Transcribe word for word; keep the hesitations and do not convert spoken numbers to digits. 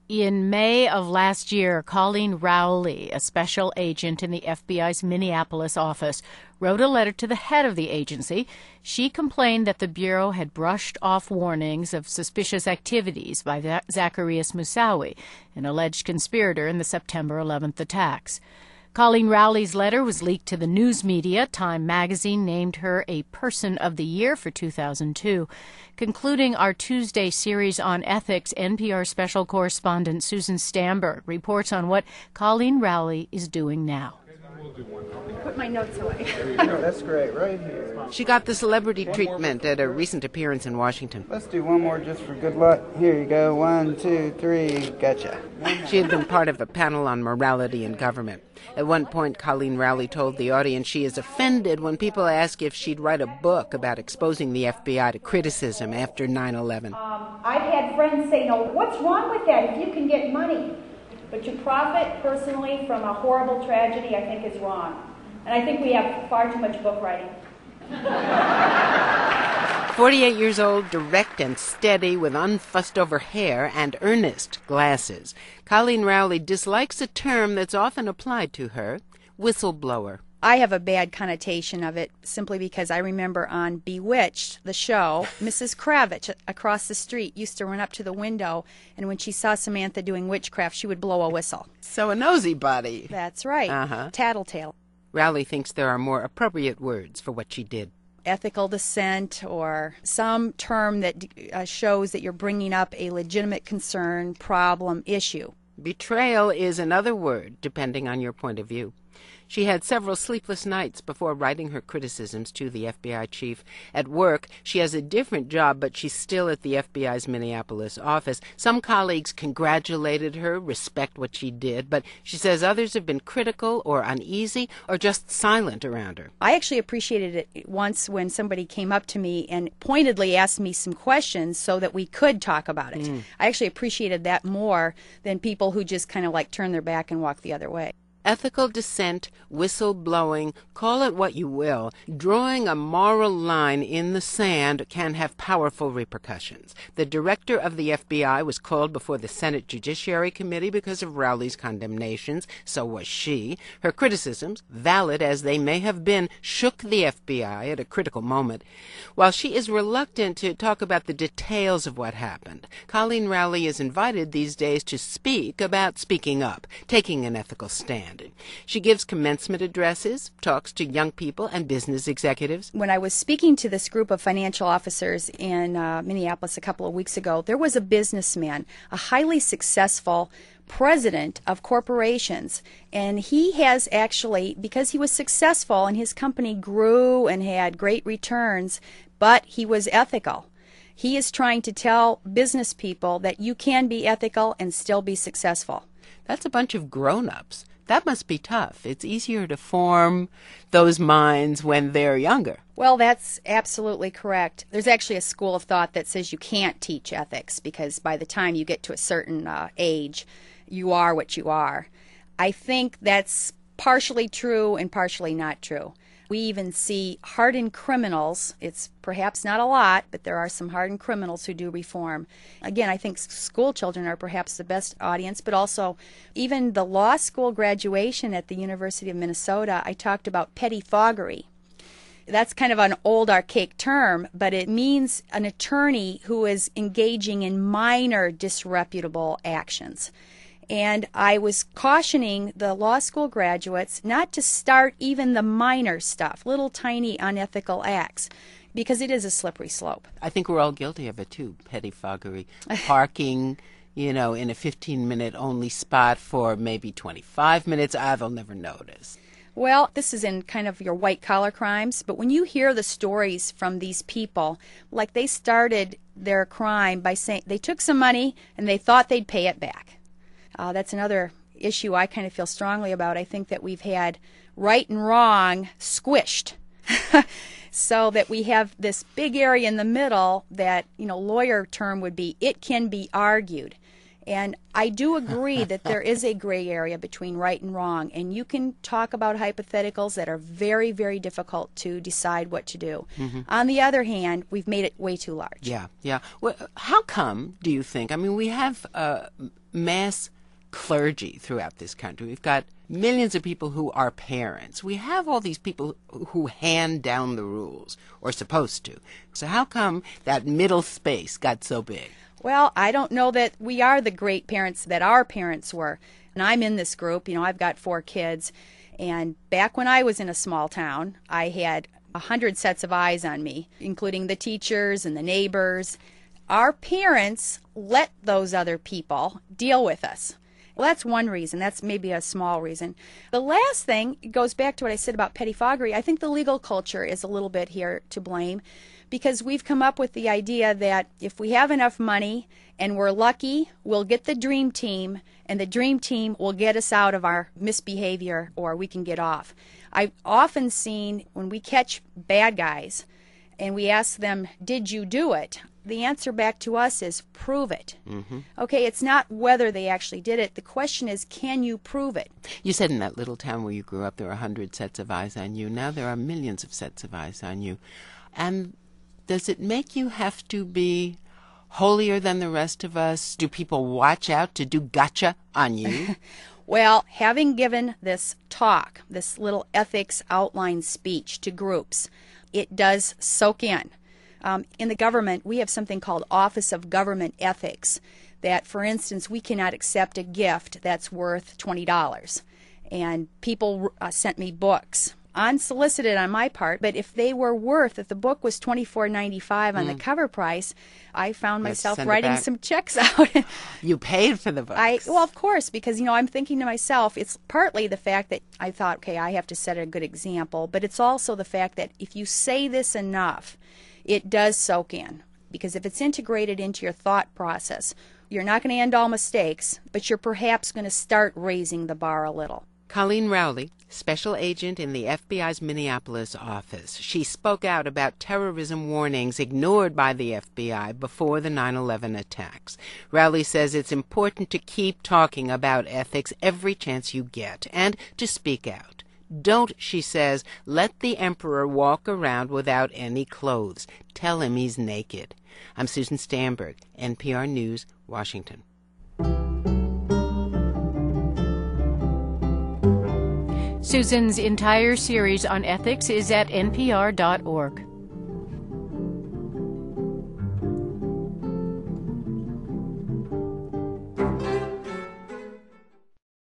In May of last year, Colleen Rowley, a special agent in the F B I's Minneapolis office, wrote a letter to the head of the agency. She complained that the Bureau had brushed off warnings of suspicious activities by Zacarias Moussaoui, an alleged conspirator in the September eleventh attacks. Colleen Rowley's letter was leaked to the news media. Time magazine named her a Person of the Year for two thousand two. Concluding our Tuesday series on ethics, N P R special correspondent Susan Stamberg reports on what Colleen Rowley is doing now. Put my notes away. That's great, right here. She got the celebrity treatment at a recent appearance in Washington. Let's do one more just for good luck. Here you go. One, two, three. Gotcha. She had been part of a panel on morality in government. At one point, Colleen Rowley told the audience she is offended when people ask if she'd write a book about exposing the F B I to criticism after nine eleven. Um, I've had friends say, no, what's wrong with that if you can get money? But to profit personally from a horrible tragedy, I think is wrong. And I think we have far too much book writing. forty-eight years old, direct and steady, with unfussed-over hair and earnest glasses. Colleen Rowley dislikes a term that's often applied to her, whistleblower. I have a bad connotation of it simply because I remember on Bewitched, the show, Missus Kravitz across the street used to run up to the window, and when she saw Samantha doing witchcraft, she would blow a whistle. So a nosy body. That's right. Uh-huh. Tattletale. Rowley thinks there are more appropriate words for what she did. Ethical dissent, or some term that uh, shows that you're bringing up a legitimate concern, problem, issue. Betrayal is another word, depending on your point of view. She had several sleepless nights before writing her criticisms to the F B I chief. At work, she has a different job, but she's still at the F B I's Minneapolis office. Some colleagues congratulated her, respect what she did, but she says others have been critical or uneasy or just silent around her. I actually appreciated it once when somebody came up to me and pointedly asked me some questions so that we could talk about it. Mm. I actually appreciated that more than people who just kind of like turn their back and walk the other way. Ethical dissent, whistle-blowing, call it what you will, drawing a moral line in the sand can have powerful repercussions. The director of the F B I was called before the Senate Judiciary Committee because of Rowley's condemnations. So was she. Her criticisms, valid as they may have been, shook the F B I at a critical moment. While she is reluctant to talk about the details of what happened, Colleen Rowley is invited these days to speak about speaking up, taking an ethical stand. She gives commencement addresses, talks to young people and business executives. When I was speaking to this group of financial officers in uh, Minneapolis a couple of weeks ago, there was a businessman, a highly successful president of corporations, and he has actually, because he was successful and his company grew and had great returns, but he was ethical. He is trying to tell business people that you can be ethical and still be successful. That's a bunch of grown-ups. That must be tough. It's easier to form those minds when they're younger. Well, that's absolutely correct. There's actually a school of thought that says you can't teach ethics because by the time you get to a certain uh, age, you are what you are. I think that's partially true and partially not true. We even see hardened criminals. It's perhaps not a lot, but there are some hardened criminals who do reform. Again, I think school children are perhaps the best audience, but also even the law school graduation at the University of Minnesota, I talked about pettifoggery. That's kind of an old archaic term, but it means an attorney who is engaging in minor disreputable actions. And I was cautioning the law school graduates not to start even the minor stuff, little tiny unethical acts, because it is a slippery slope. I think we're all guilty of it too, pettifoggery. Parking, you know, in a fifteen-minute only spot for maybe twenty-five minutes, I will never notice. Well, this is in kind of your white-collar crimes, but when you hear the stories from these people, like they started their crime by saying they took some money and they thought they'd pay it back. Uh, that's another issue I kind of feel strongly about. I think that we've had right and wrong squished so that we have this big area in the middle that, you know, lawyer term would be it can be argued. And I do agree that there is a gray area between right and wrong, and you can talk about hypotheticals that are very, very difficult to decide what to do. Mm-hmm. On the other hand, we've made it way too large. Yeah, yeah. Well, how come, do you think? I mean, we have uh, mass clergy throughout this country. We've got millions of people who are parents. We have all these people who hand down the rules, or supposed to. So how come that middle space got so big? Well, I don't know that we are the great parents that our parents were. And I'm in this group. You know, I've got four kids. And back when I was in a small town, I had a hundred sets of eyes on me, including the teachers and the neighbors. Our parents let those other people deal with us. Well, that's one reason. That's maybe a small reason. The last thing goes back to what I said about pettifoggery. I think the legal culture is a little bit here to blame, because we've come up with the idea that if we have enough money and we're lucky, we'll get the dream team, and the dream team will get us out of our misbehavior, or we can get off. I've often seen when we catch bad guys and we ask them, did you do it? The answer back to us is, prove it. Mm-hmm. Okay, it's not whether they actually did it. The question is, can you prove it? You said in that little town where you grew up there were a hundred sets of eyes on you. Now there are millions of sets of eyes on you. And does it make you have to be holier than the rest of us? Do people watch out to do gotcha on you? Well, having given this talk, this little ethics outline speech to groups, it does soak in. Um, in the government, we have something called Office of Government Ethics, that, for instance, we cannot accept a gift that's worth twenty dollars. And people uh, sent me books, unsolicited on my part, but if they were worth, if the book was twenty-four ninety-five on mm. the cover price, I found Let's myself writing some checks out. You paid for the books. I, well, of course, because, you know, I'm thinking to myself, it's partly the fact that I thought, okay, I have to set a good example, but it's also the fact that if you say this enough, it does soak in, because if it's integrated into your thought process, you're not going to end all mistakes, but you're perhaps going to start raising the bar a little. Colleen Rowley, special agent in the F B I's Minneapolis office. She spoke out about terrorism warnings ignored by the F B I before the nine eleven attacks. Rowley says it's important to keep talking about ethics every chance you get, and to speak out. Don't, she says, let the emperor walk around without any clothes. Tell him he's naked. I'm Susan Stamberg, N P R News, Washington. Susan's entire series on ethics is at N P R dot org.